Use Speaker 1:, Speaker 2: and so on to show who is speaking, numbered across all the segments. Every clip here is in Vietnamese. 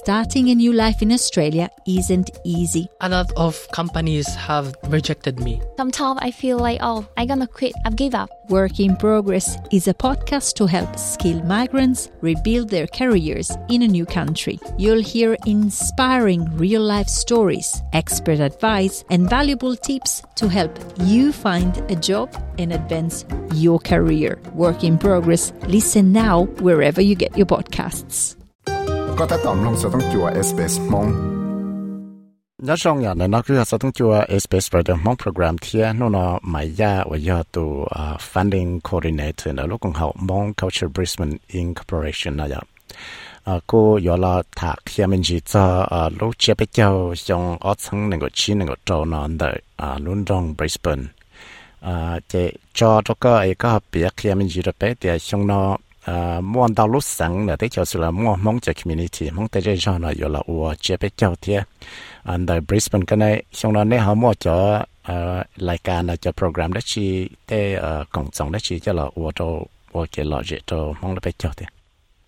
Speaker 1: Starting a new life in Australia isn't easy.
Speaker 2: A lot of companies have rejected me.
Speaker 3: Sometimes I feel like, I'm gonna quit, I've give up.
Speaker 1: Work in Progress is a podcast to help skilled migrants rebuild their careers in a new country. You'll hear inspiring real-life stories, expert advice, and valuable tips to help you find a job and advance your career. Work in Progress. Listen now wherever you get your podcasts.
Speaker 4: ก็ถ้าตอมลงจะต้องจัว SBS มอง
Speaker 5: ยอดช่องอย่างนั้นก็คือจะต้องจัว SBS Radio มองโปรแกรมเที่ยนู่นหมายยาว่ายอดตัว funding coordinator นะลูกของเขามอง Culture Brisbane Incorporation นะจ๊ะก็ยอดละถักเที่ยมันจีจะลูกเชื่อไปเจ้าชงออดทั้งหนึ่งก็ชี้หนึ่งก็โจนอนเดลุ่นดง Brisbane เจจอตัวก็ไอ้ก็เปียกเที่ยมันจีจะไปแต่ชงนอมวนดาวลุสังเนี่ยที่จะสุดละมองจาก community มองแต่จะชอบนะอยู่ละวัวเจ็บไปเจ้าเทียอันใด Brisbane ก็ในช่วงนั้นเนี่ยเขามั่วจะรายการจะโปรแกรมได้ชีแต่กองส่งได้ชีจะละวัวตัวเกี่ยวกับเจ้ามองได้ไปเจ้าเทีย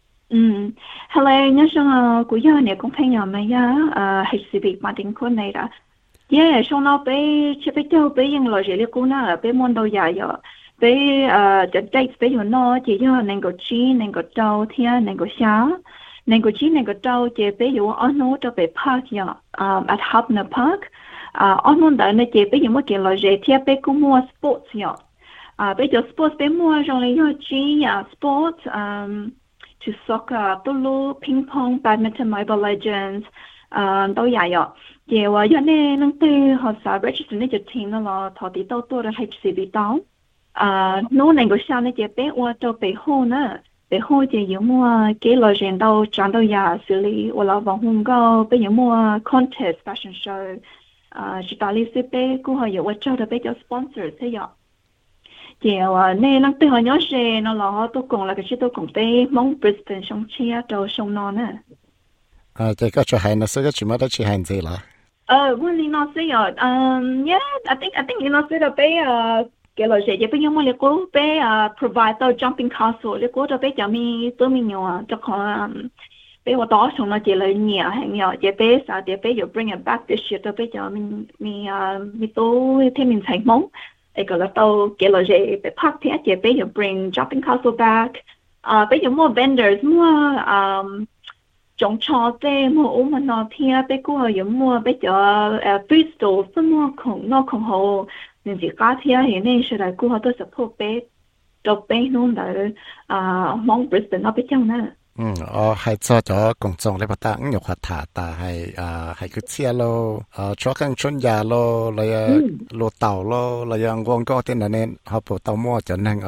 Speaker 6: Hello เนี่ยช่วงกูยอเนี่ยคงพยายามมาHCB มาถึงคนไหนละช่วงนั้นไปเจ็บไปเจ้าไปยังรอเจริญกูน่ะไปมวนดาวใหญ่ไปจะใจไปอยู่นอจีอยู่ในกจีในกเจ้าเทียในกช้าในกจีในกเจ้าเจไปอยู่อันนู้นจะไปพักอย่างat Hubner Park อันนู้นแต่ในเจไปอยู่เมื่อกี้เราเจเทียไปกูมัวสปอร์ตอย่างไปอยู่สปอร์ตไปมัวจงเลยอยู่จีสปอร์ตto soccer ตุลูพิงปอง badminton mobile legends 都也有เจว่าอย่างนี้นั่งตีเขาสาว register ในจุดทีนั่นเราถอดตีโต้ตัวเรา HCB ต้านู้นในก็ชาวในเจ็บเป็นว่าจะไปโหนะไปโหจะยังมัวเกี่ยวกับเรื่องเราจังเราอยากสิลีว่าเราบางคนก็ไปยังมัว contest fashion show จิตาลิสิเป้กูหอยว่าเจ้าจะไปเจ้า sponsor ใช่ไหมเจ้าในนักเตะหอยย้อนเชนเราตัวกงแล้วก็ชื่อตัวกงไปมอง Brisbane ชงเชียเจ้าชงนอนน่ะ
Speaker 5: เจ้าก็จะให้นะซึ่งก็ชิมาได้ชิให้สิล่ะ
Speaker 6: วันนี้น่าเสียyeah I think น่าเสียไปcái lời dạy bây giờ mà liệu có bé provide tao jumping castle liệu có cho bé cho mi tôi mình nhiều cho họ bé vào đó xong nó chỉ là nhiều hay nhiều chỉ bé sao chỉ bé you bring it back this year cho bé cho mình tôi thêm mình thành món cái là tao cái lời dạy bé park thì chỉ bé you bring jumping castle back bé giờ mua vendors mua trồng trò tê mua uống mà nó thì bé cũng giờ mua bé cho food store mua không hồ nên chỉ có thì hiện nay sẽ là cô họ tôi support bé cho bé luôn là mong Brisbane nó biết chăng nè
Speaker 5: hay cho công众lấy bắt tăng nhục hạt thả ta hay cứ chia lô cho các chuyên gia lô là lô tàu lô là yang quang có tên là nên họ bộ tàu mua cho nên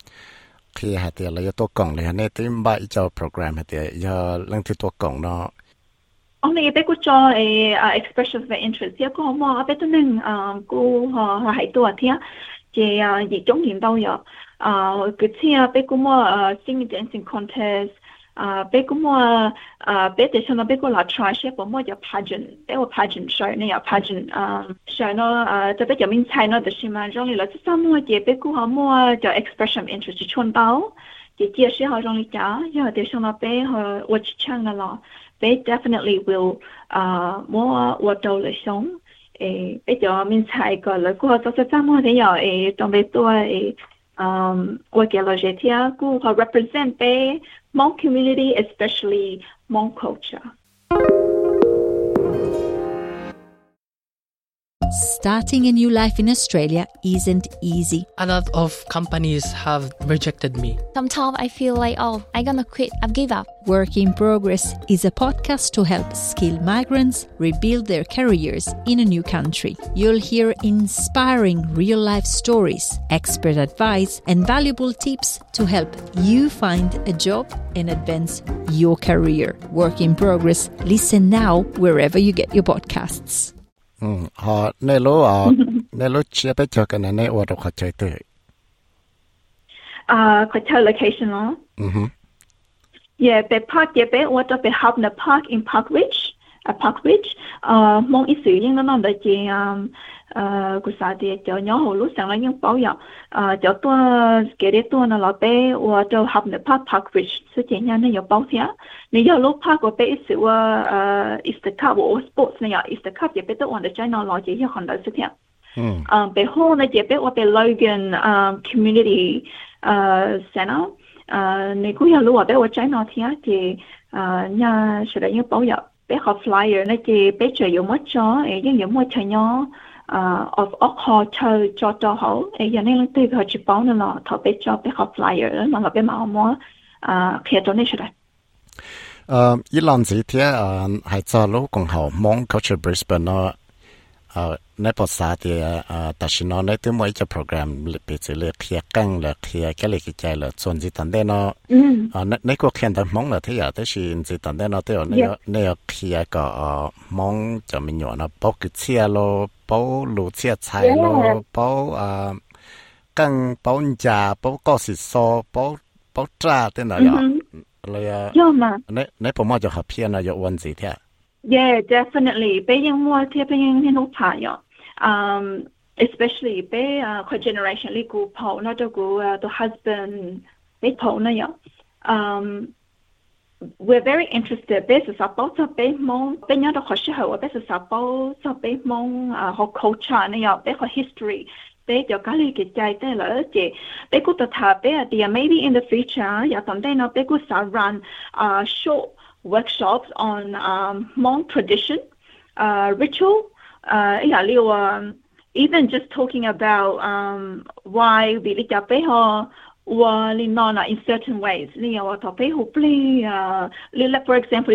Speaker 5: khi hạt tiền là tôi cổng là nên tìm bài cho program hạt tiền giờ lần thứ tôi cổng nó
Speaker 6: ông này bé cô cho expression of interest thì cô mà bé tôi nên cô họ hãy tuổi thì chị gì chống hiện đâu vậy cái thì bé cô mà singing dancing contest bé cô mà bé để cho nó bé cô là try shape của mua pageant bé có pageant show này pageant show nó cho bé cho mình thay nó để xem mà trong này là sao mua chị bé cô họ mua cho expression of interest chọn tao chị chia sẻ họ trong này trả giờ để cho nó bé họ watch channel là they definitely will more what đâu là sống bây giờ mình thấy cái là cô cho sao mà thế giờ trong cái tuổi qua cái là gì thì cô họ represent cái Hmong community especially Hmong culture.
Speaker 1: Starting a new life in Australia isn't easy.
Speaker 2: A lot of companies have rejected me.
Speaker 3: Sometimes I feel like, I'm gonna quit, I've give up.
Speaker 1: Work in Progress is a podcast to help skilled migrants rebuild their careers in a new country. You'll hear inspiring real-life stories, expert advice, and valuable tips to help you find a job and advance your career. Work in Progress. Listen now wherever you get your podcasts.
Speaker 5: Họ nơi lối chia bé cho cái này nơi ở đâu họ chơi tới
Speaker 6: họ chơi location đó yeah bé park yeah bé ở đó bé Hubner Park in Park Ridge Park Ridge mong ít sự nhưng nó đã chỉ của xã thì cho nhỏ hồ lúc sáng là những bảo dọc cho tôi cái đấy tôi là bé và cho họcในPark Ridge sự chỉ nhà này có bảo thế nếu giờ lúc Park của bé sự Easter Cup và sports này Easter Cup thì bé tôi hoàn toàn nó là chỉ cho còn đợi sự thế bé hồ này chỉ bé và bé Logan Community Center nếu cũng giờ lúc bé và trái nó thế thì nhà sẽ là những bảo dọc bé học flyer này chỉ bé chơi nhiều mất cho những nhiều mất chơi nhỏ of họ chơi cho họ giờ này là từ họ chỉ bảo nó là thọ bé cho bé học flyer nó là bé mạo mua khi đó này sẽ
Speaker 5: ý lần gì thế hay cho lúc còn học Hmong Culture Brisbane nóในภาษาที่แต่ฉันในที่มั่วจะโปรแกรมไปจะเลือกเคลียร์กังเลือกเคลียร์แค่เลือกใจเลยส่วนที่ตอนเด่นในก็เคลียร์แต่มองเลยที่อยากได้ชินที่ตอนเด่นที่ในเคลียร์ก็มองจะมีหยวนนะ包กุเชียโล包ลูเชียไชโล包กัง包จ่า包ก็สิโซ包จ้าที่ไหนเลยในผมว่าจะหับเพี้ยนนะยกวันสิเท่า
Speaker 6: Yeah, definitely. ไปยังมัวเทียบไปยังที่นุพายespecially ไปgeneration ลิกูพอน่าจะกูตัว husband ไปพอนะยังwe're very interested ไปศึกษาเป้าจะไปมองไปยังตัวข้อชื่อหัวไปศึกษาเป้าจะไปมองเขา culture นะยังไปเขา history ไปเดี๋ยวก็เลยเกิดใจได้เลยเจ๊ไปกูตัวท้าไปเดี๋ยว maybe in the future อยากทำได้นะไปกูสา run show workshops on Hmong tradition, ritual, even just talking about why we live in certain ways. For example,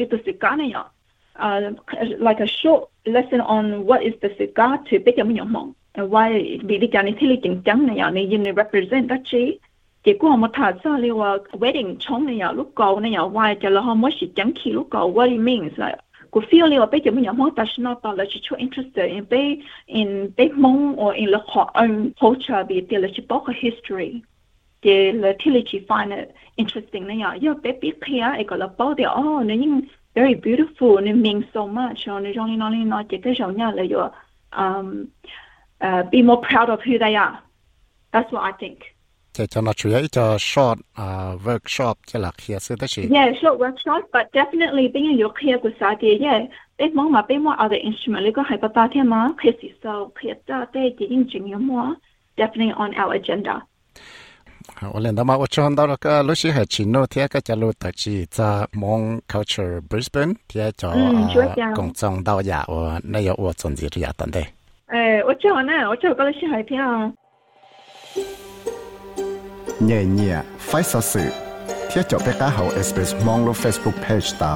Speaker 6: like a short lesson on what is the cigar to Hmong and why we live represent that she. Chỉ có một thằng sao liệu wedding trong này lúc cầu này why cho là họ mới chỉ chẳng khi lúc cầu what it means like cô feel liệu bây giờ mình nhận món ta sẽ nói là chỉ cho interested in Hmong or in the own culture vì thì là chỉ bao cái history thì là thì là chỉ find it interesting này giờ bé biết kia ấy gọi là bao thì nó những very beautiful nó means so much nó trong nó chỉ cái giống như là giờ be more proud of who they are. That's what I think.
Speaker 5: cho nó chủ yếu cho short workshop cho là kia sự đó chứ.
Speaker 6: Yeah, short workshop, but definitely being in your kia của xã thì bé mong mà bé mua other instrument, nếu có hay bắt thêm mà khi sĩ sau khi ta đây chỉ những chuyện như mua definitely on our agenda.
Speaker 5: Lên đó mà ở trong đó là lúc xưa hệ chính nó thì cái cho lúc tới chỉ cho Hmong Culture Brisbane thì cho công trong đào giả và này ở trong gì thì tận đây.
Speaker 6: Ở trong cái lúc xưa hệ thì
Speaker 4: nhẹ nhẹ phải sợ sự thiết cho bé cá hậu SBS Hmong lo Facebook page tao.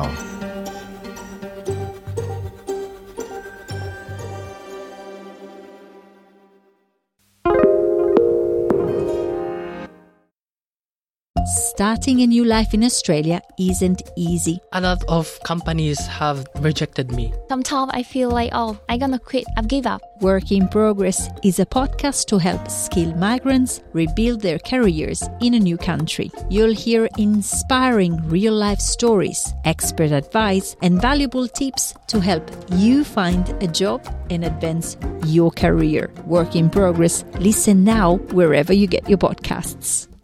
Speaker 1: Starting a new life in Australia isn't easy.
Speaker 2: A lot of companies have rejected me.
Speaker 3: Sometimes I feel like, I'm gonna quit. I've give up.
Speaker 1: Work in Progress is a podcast to help skilled migrants rebuild their careers in a new country. You'll hear inspiring real-life stories, expert advice, and valuable tips to help you find a job and advance your career. Work in Progress. Listen now wherever you get your podcasts.